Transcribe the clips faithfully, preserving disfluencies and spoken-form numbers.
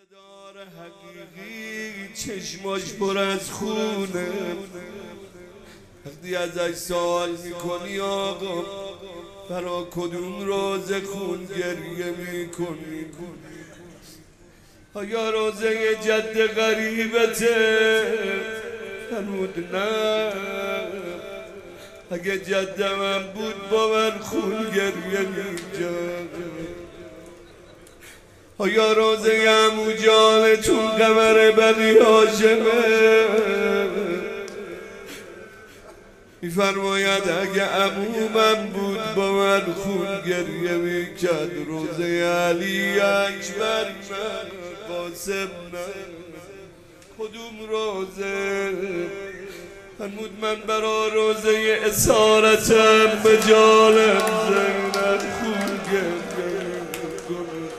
روزه‌دار حقیقی چشماش پر از خونه، وقتی ازش سوال میکنی آقا برا کدوم روزه خون گریه میکنی؟ آیا روزه جد غریبته؟ فرمود نه، اگه جد من بود با من خون گریه میکرد. آیا روزه عمو جانتون قمر بنی هاشمه؟ میفرماید اگه عمو من بود با من خون گریه میکرد. روزه علی اکبر نه، قاسم نه، کدوم روزه؟ فرمود من برا روزه اسارتم به جانم زینب خون گریه میکنم.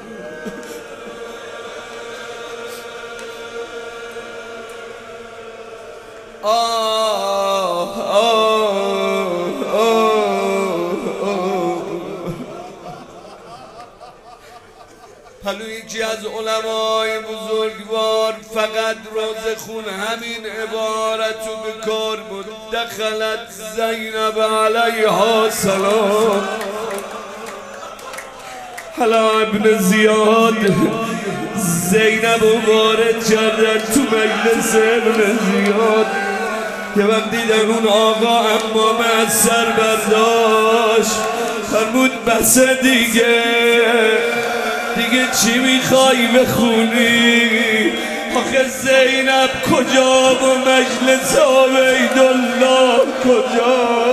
آه آه آه آه پلو یکی از علمای بزرگوار فقط روز خون همین عبارتو به کار بود: دخلت زینب علیها سلام. حالا ابن زیاد زینب رو وارد کردن تو مجلس ابن زیاد. یه وقت دیدن اون آقا اما معصر برداشت، فرمود بس دیگه دیگه چی میخوای بخونی؟ آخه زینب کجا و مجلس عبیدالله کجا؟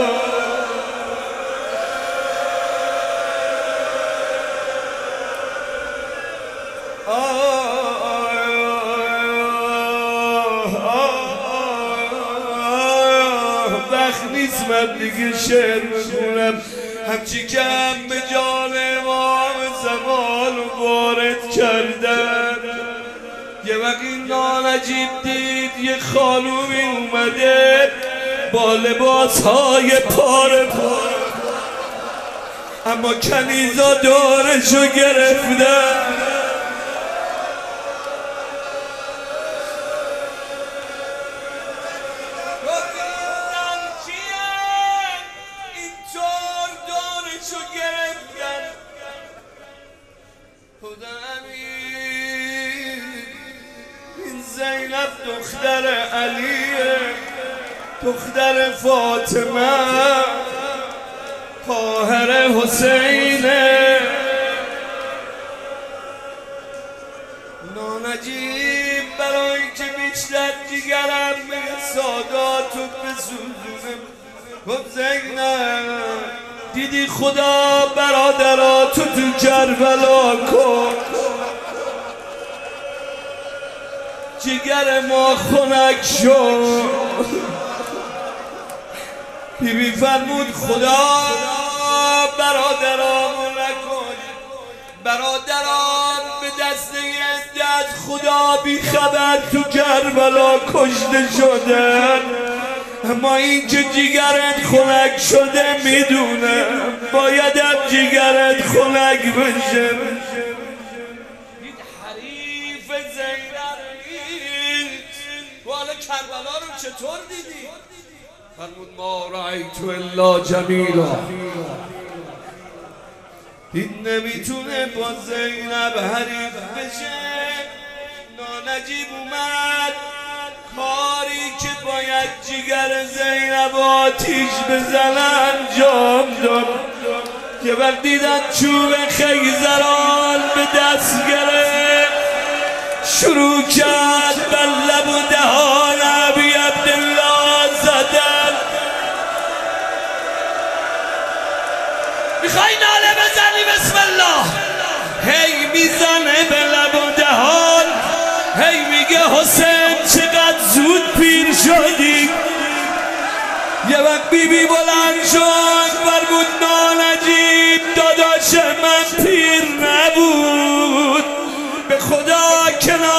وقت نیست من دیگه شعر بخونم، همچی که هم به جان امام زمان وارد کردن. یه وقت این نانجیب دید یه خانومی اومده با لباس های پاره پاره، اما کنیزا دورشو گرفتن. این زینب دختر علیه، دختر فاطمه، خواهر حسینه. نانجیب برای که بیشتر جگرم به ساداتو بسوزونه گفت زینب دیدی خدا برادراتو تو کربلا کن، جگر ما خنک شد. بی بی فرمود خدا برادرامو نکن، برادران به دست عزت خدا بی خبر تو کربلا کشته شدن، اما این که جگرت خنک شده میدونه بایدم جگرت خنک بشه. حریف زینب تو حالا کربلا رو چطور دیدی؟ فرمود ما رأیت الا جمیلا. این نمیتونه با زینب حریف بشه. نانجیب اومد کاری که باید جگر زینب آتیش بزنه انجام داد. یه وقت دیدن چوب خیزران به دست گرفت، شروع کرد بر لب و دهان ابی عبدالله زدن. میخوای ناله بزنی بسم الله؟ هی میزنه به لب و دهان، هی میگه حسین چقدر زود پیر شدی. یه وقت بی بی بلند شد فرمود نانجیب داداش من پیر نبود، به خدا کنار